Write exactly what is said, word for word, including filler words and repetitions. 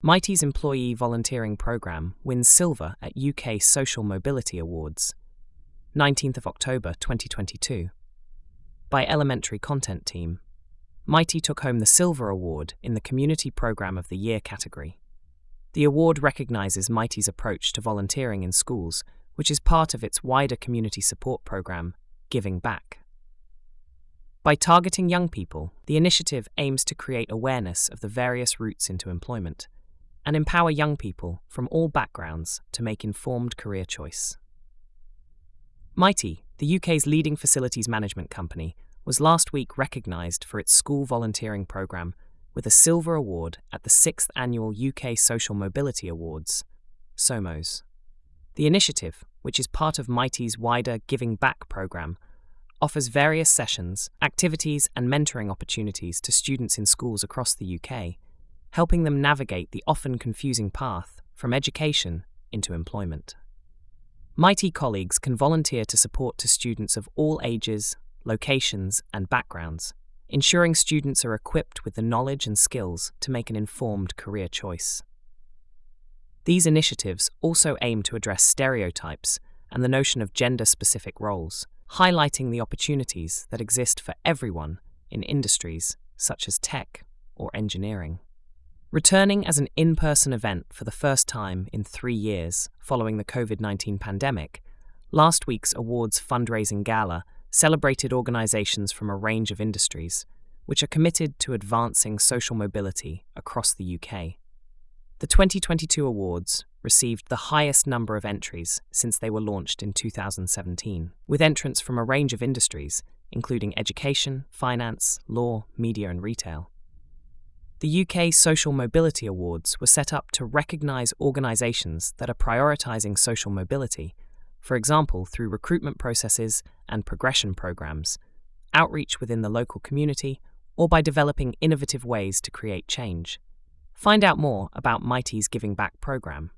Mighty's employee volunteering programme wins silver at U K Social Mobility Awards, nineteenth of October twenty twenty-two. By Elementary Content Team, Mighty took home the Silver Award in the Community Programme of the Year category. The award recognises Mighty's approach to volunteering in schools, which is part of its wider community support programme, Giving Back. By targeting young people, the initiative aims to create awareness of the various routes into employment and empower young people from all backgrounds to make informed career choice. Mighty, the U K's leading facilities management company, was last week recognised for its school volunteering programme with a Silver Award at the sixth Annual U K Social Mobility Awards, SOMOs. The initiative, which is part of Mighty's wider Giving Back programme, offers various sessions, activities and mentoring opportunities to students in schools across the U K, helping them navigate the often confusing path from education into employment. Mighty colleagues can volunteer to support to students of all ages, locations and backgrounds, ensuring students are equipped with the knowledge and skills to make an informed career choice. These initiatives also aim to address stereotypes and the notion of gender-specific roles, highlighting the opportunities that exist for everyone in industries such as tech or engineering. Returning as an in-person event for the first time in three years following the COVID nineteen pandemic, last week's awards fundraising gala celebrated organisations from a range of industries, which are committed to advancing social mobility across the U K. The twenty twenty-two awards received the highest number of entries since they were launched in two thousand seventeen, with entrants from a range of industries, including education, finance, law, media and retail. The U K Social Mobility Awards were set up to recognise organisations that are prioritising social mobility, for example through recruitment processes and progression programmes, outreach within the local community, or by developing innovative ways to create change. Find out more about Mighty's Giving Back programme